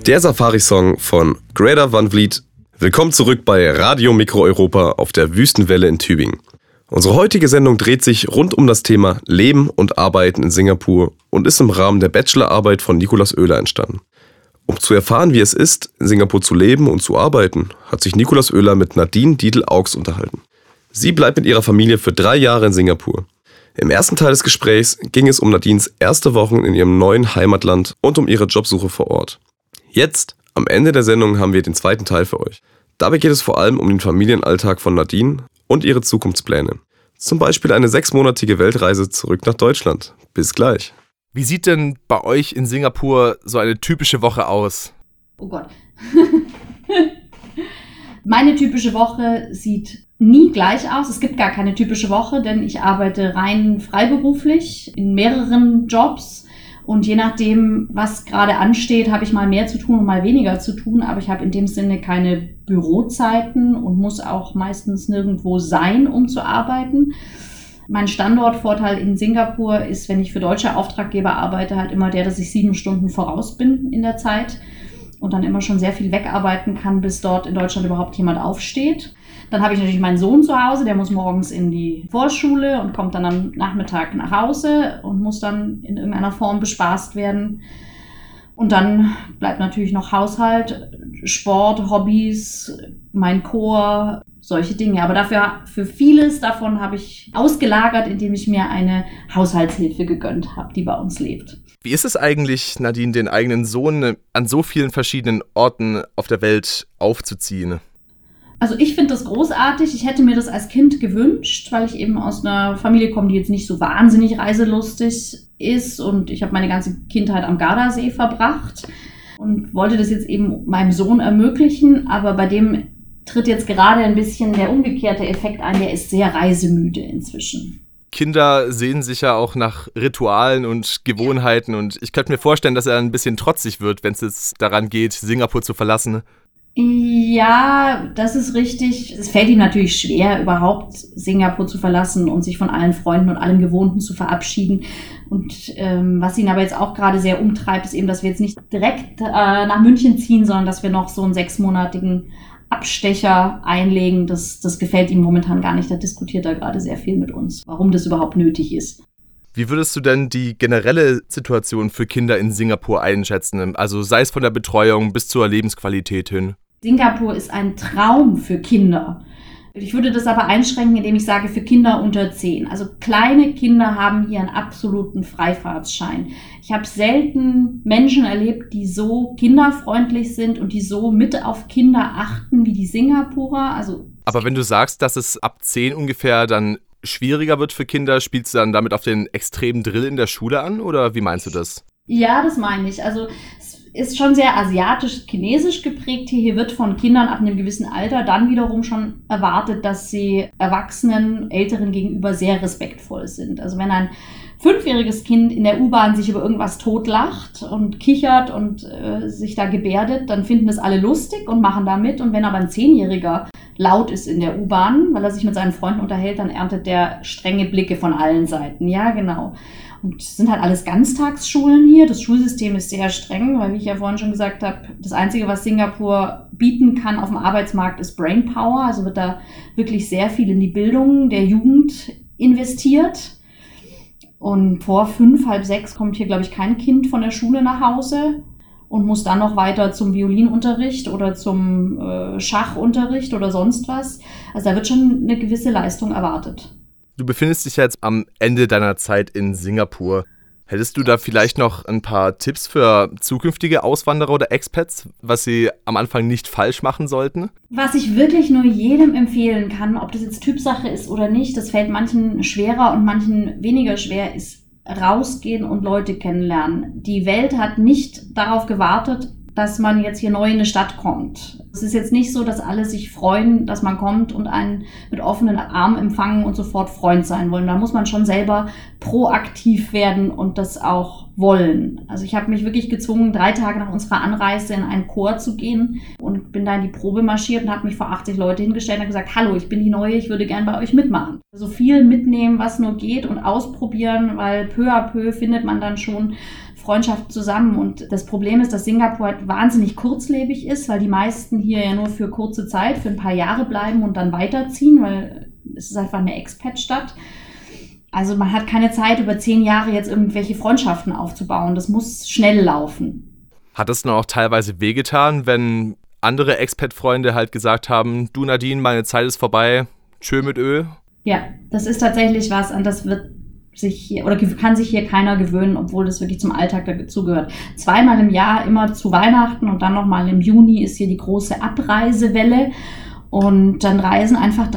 Der Safari-Song von Greta Van Vliet. Willkommen zurück bei Radio Mikro Europa auf der Wüstenwelle in Tübingen. Unsere heutige Sendung dreht sich rund um das Thema Leben und Arbeiten in Singapur und ist im Rahmen der Bachelorarbeit von Nikolaus Oehler entstanden. Um zu erfahren, wie es ist, in Singapur zu leben und zu arbeiten, hat sich Nikolaus Oehler mit Nadine Dietl-Augs unterhalten. Sie bleibt mit ihrer Familie für 3 Jahre in Singapur. Im ersten Teil des Gesprächs ging es um Nadines erste Wochen in ihrem neuen Heimatland und um ihre Jobsuche vor Ort. Jetzt, am Ende der Sendung, haben wir den zweiten Teil für euch. Dabei geht es vor allem um den Familienalltag von Nadine und ihre Zukunftspläne. Zum Beispiel eine 6-monatige Weltreise zurück nach Deutschland. Bis gleich. Wie sieht denn bei euch in Singapur so eine typische Woche aus? Oh Gott. Meine typische Woche sieht nie gleich aus. Es gibt gar keine typische Woche, denn ich arbeite rein freiberuflich in mehreren Jobs. Und je nachdem, was gerade ansteht, habe ich mal mehr zu tun und mal weniger zu tun. Aber ich habe in dem Sinne keine Bürozeiten und muss auch meistens nirgendwo sein, um zu arbeiten. Mein Standortvorteil in Singapur ist, wenn ich für deutsche Auftraggeber arbeite, halt immer der, dass ich 7 Stunden voraus bin in der Zeit und dann immer schon sehr viel wegarbeiten kann, bis dort in Deutschland überhaupt jemand aufsteht. Dann habe ich natürlich meinen Sohn zu Hause, der muss morgens in die Vorschule und kommt dann am Nachmittag nach Hause und muss dann in irgendeiner Form bespaßt werden. Und dann bleibt natürlich noch Haushalt, Sport, Hobbys, mein Chor, solche Dinge. Aber dafür, für vieles davon habe ich ausgelagert, indem ich mir eine Haushaltshilfe gegönnt habe, die bei uns lebt. Wie ist es eigentlich, Nadine, den eigenen Sohn an so vielen verschiedenen Orten auf der Welt aufzuziehen? Also ich finde das großartig. Ich hätte mir das als Kind gewünscht, weil ich eben aus einer Familie komme, die jetzt nicht so wahnsinnig reiselustig ist. Und ich habe meine ganze Kindheit am Gardasee verbracht und wollte das jetzt eben meinem Sohn ermöglichen. Aber bei dem tritt jetzt gerade ein bisschen der umgekehrte Effekt ein. Der ist sehr reisemüde inzwischen. Kinder sehen sich ja auch nach Ritualen und Gewohnheiten. Und ich könnte mir vorstellen, dass er ein bisschen trotzig wird, wenn es jetzt daran geht, Singapur zu verlassen. Ja, das ist richtig. Es fällt ihm natürlich schwer, überhaupt Singapur zu verlassen und sich von allen Freunden und allem Gewohnten zu verabschieden. Und was ihn aber jetzt auch gerade sehr umtreibt, ist eben, dass wir jetzt nicht direkt nach München ziehen, sondern dass wir noch so einen 6-monatigen Abstecher einlegen. Das gefällt ihm momentan gar nicht. Da diskutiert er gerade sehr viel mit uns, warum das überhaupt nötig ist. Wie würdest du denn die generelle Situation für Kinder in Singapur einschätzen? Also sei es von der Betreuung bis zur Lebensqualität hin. Singapur ist ein Traum für Kinder. Ich würde das aber einschränken, indem ich sage, für Kinder unter 10. Also kleine Kinder haben hier einen absoluten Freifahrtsschein. Ich habe selten Menschen erlebt, die so kinderfreundlich sind und die so mit auf Kinder achten wie die Singapurer. Aber wenn du sagst, dass es ab 10 ungefähr dann schwieriger wird für Kinder, spielst du dann damit auf den extremen Drill in der Schule an oder wie meinst du das? Ja, das meine ich. Also es ist schon sehr asiatisch-chinesisch geprägt. Hier wird von Kindern ab einem gewissen Alter dann wiederum schon erwartet, dass sie Erwachsenen, Älteren gegenüber sehr respektvoll sind. Also wenn ein 5-jähriges Kind in der U-Bahn sich über irgendwas totlacht und kichert und sich da gebärdet, dann finden das alle lustig und machen da mit. Und wenn aber ein 10-Jähriger laut ist in der U-Bahn, weil er sich mit seinen Freunden unterhält, dann erntet der strenge Blicke von allen Seiten. Ja, genau. Und es sind halt alles Ganztagsschulen hier. Das Schulsystem ist sehr streng, weil, wie ich ja vorhin schon gesagt habe, das Einzige, was Singapur bieten kann auf dem Arbeitsmarkt, ist Brainpower. Also wird da wirklich sehr viel in die Bildung der Jugend investiert. Und vor 5, halb 6 kommt hier, glaube ich, kein Kind von der Schule nach Hause und muss dann noch weiter zum Violinunterricht oder zum Schachunterricht oder sonst was. Also da wird schon eine gewisse Leistung erwartet. Du befindest dich ja jetzt am Ende deiner Zeit in Singapur. Hättest du da vielleicht noch ein paar Tipps für zukünftige Auswanderer oder Expats, was sie am Anfang nicht falsch machen sollten? Was ich wirklich nur jedem empfehlen kann, ob das jetzt Typsache ist oder nicht, das fällt manchen schwerer und manchen weniger schwer, ist rausgehen und Leute kennenlernen. Die Welt hat nicht darauf gewartet, dass man jetzt hier neu in eine Stadt kommt, Es ist jetzt nicht so, dass alle sich freuen, dass man kommt und einen mit offenen Armen empfangen und sofort Freund sein wollen. Da muss man schon selber proaktiv werden und das auch wollen. Also ich habe mich wirklich gezwungen, 3 Tage nach unserer Anreise in einen Chor zu gehen und bin da in die Probe marschiert und habe mich vor 80 Leute hingestellt und gesagt, hallo, ich bin die Neue, ich würde gern bei euch mitmachen. So viel mitnehmen, was nur geht und ausprobieren, weil peu à peu findet man dann schon Freundschaft zusammen. Und das Problem ist, dass Singapur halt wahnsinnig kurzlebig ist, weil die meisten hier ja nur für kurze Zeit, für ein paar Jahre bleiben und dann weiterziehen, weil es ist einfach eine Expat-Stadt. Also man hat keine Zeit, über 10 Jahre jetzt irgendwelche Freundschaften aufzubauen. Das muss schnell laufen. Hat es dann auch teilweise wehgetan, wenn andere Expat-Freunde halt gesagt haben, du Nadine, meine Zeit ist vorbei, tschö mit Öl? Ja, das ist tatsächlich was, an das wird sich hier, oder kann sich hier keiner gewöhnen, obwohl das wirklich zum Alltag dazugehört. 2-mal im Jahr, immer zu Weihnachten und dann nochmal im Juni ist hier die große Abreisewelle und dann reisen einfach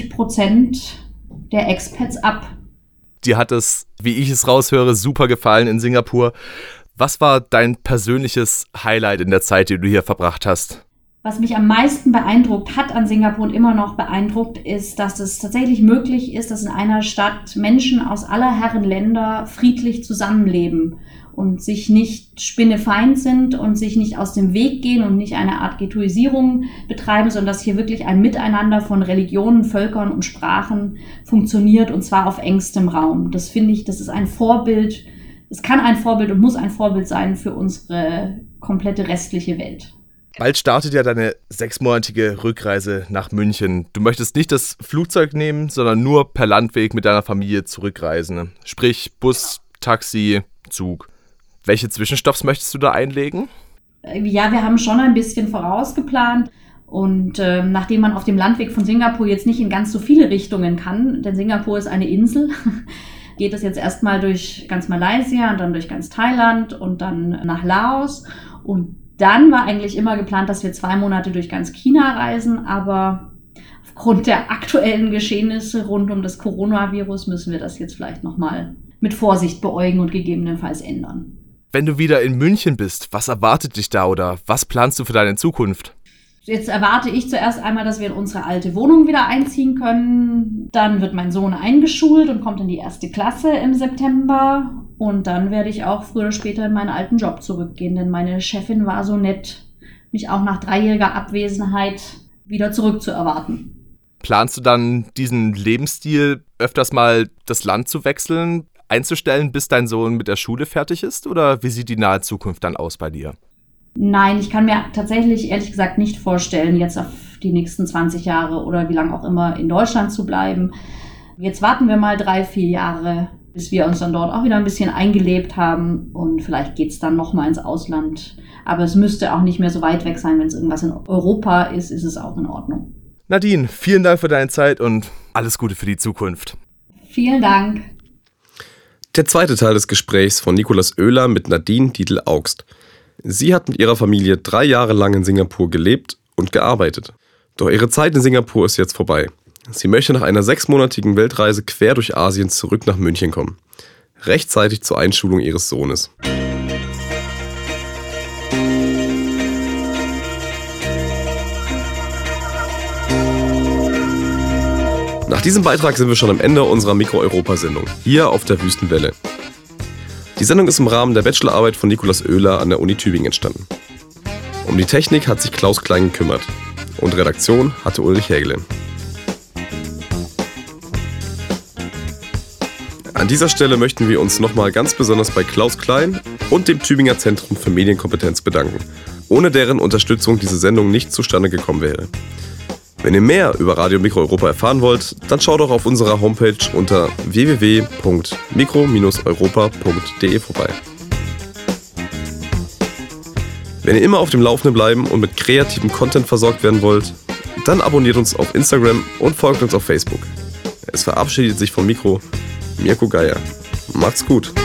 30% der Expats ab. Dir hat es, wie ich es raushöre, super gefallen in Singapur. Was war dein persönliches Highlight in der Zeit, die du hier verbracht hast? Was mich am meisten beeindruckt hat an Singapur und immer noch beeindruckt, ist, dass es tatsächlich möglich ist, dass in einer Stadt Menschen aus aller Herren Länder friedlich zusammenleben und sich nicht spinnefeind sind und sich nicht aus dem Weg gehen und nicht eine Art Ghettoisierung betreiben, sondern dass hier wirklich ein Miteinander von Religionen, Völkern und Sprachen funktioniert und zwar auf engstem Raum. Das finde ich, das ist ein Vorbild, es kann ein Vorbild und muss ein Vorbild sein für unsere komplette restliche Welt. Bald startet ja deine 6-monatige Rückreise nach München. Du möchtest nicht das Flugzeug nehmen, sondern nur per Landweg mit deiner Familie zurückreisen. Sprich Bus, Taxi, Zug. Welche Zwischenstopps möchtest du da einlegen? Ja, wir haben schon ein bisschen vorausgeplant. Und nachdem man auf dem Landweg von Singapur jetzt nicht in ganz so viele Richtungen kann, denn Singapur ist eine Insel, geht es jetzt erstmal durch ganz Malaysia und dann durch ganz Thailand und dann nach Laos. Und dann war eigentlich immer geplant, dass wir 2 Monate durch ganz China reisen, aber aufgrund der aktuellen Geschehnisse rund um das Coronavirus müssen wir das jetzt vielleicht nochmal mit Vorsicht beäugen und gegebenenfalls ändern. Wenn du wieder in München bist, was erwartet dich da oder was planst du für deine Zukunft? Jetzt erwarte ich zuerst einmal, dass wir in unsere alte Wohnung wieder einziehen können. Dann wird mein Sohn eingeschult und kommt in die 1. Klasse im September. Und dann werde ich auch früher oder später in meinen alten Job zurückgehen, denn meine Chefin war so nett, mich auch nach 3-jähriger Abwesenheit wieder zurückzuerwarten. Planst du dann diesen Lebensstil öfters mal das Land zu wechseln, einzustellen, bis dein Sohn mit der Schule fertig ist? Oder wie sieht die nahe Zukunft dann aus bei dir? Nein, ich kann mir tatsächlich ehrlich gesagt nicht vorstellen, jetzt auf die nächsten 20 Jahre oder wie lange auch immer in Deutschland zu bleiben. Jetzt warten wir mal 3-4 Jahre, bis wir uns dann dort auch wieder ein bisschen eingelebt haben und vielleicht geht's dann nochmal ins Ausland. Aber es müsste auch nicht mehr so weit weg sein, wenn es irgendwas in Europa ist, ist es auch in Ordnung. Nadine, vielen Dank für deine Zeit und alles Gute für die Zukunft. Vielen Dank. Der zweite Teil des Gesprächs von Nicolas Oehler mit Nadine Dietl-Augst. Sie hat mit ihrer Familie 3 Jahre lang in Singapur gelebt und gearbeitet. Doch ihre Zeit in Singapur ist jetzt vorbei. Sie möchte nach einer 6-monatigen Weltreise quer durch Asien zurück nach München kommen. Rechtzeitig zur Einschulung ihres Sohnes. Nach diesem Beitrag sind wir schon am Ende unserer Mikro-Europa-Sendung, hier auf der Wüstenwelle. Die Sendung ist im Rahmen der Bachelorarbeit von Nicolas Oehler an der Uni Tübingen entstanden. Um die Technik hat sich Klaus Klein gekümmert und Redaktion hatte Ulrich Hägele. An dieser Stelle möchten wir uns nochmal ganz besonders bei Klaus Klein und dem Tübinger Zentrum für Medienkompetenz bedanken, ohne deren Unterstützung diese Sendung nicht zustande gekommen wäre. Wenn ihr mehr über Radio Mikro-Europa erfahren wollt, dann schaut doch auf unserer Homepage unter www.mikro-europa.de vorbei. Wenn ihr immer auf dem Laufenden bleiben und mit kreativem Content versorgt werden wollt, dann abonniert uns auf Instagram und folgt uns auf Facebook. Es verabschiedet sich vom Mikro Mirko Geier. Macht's gut!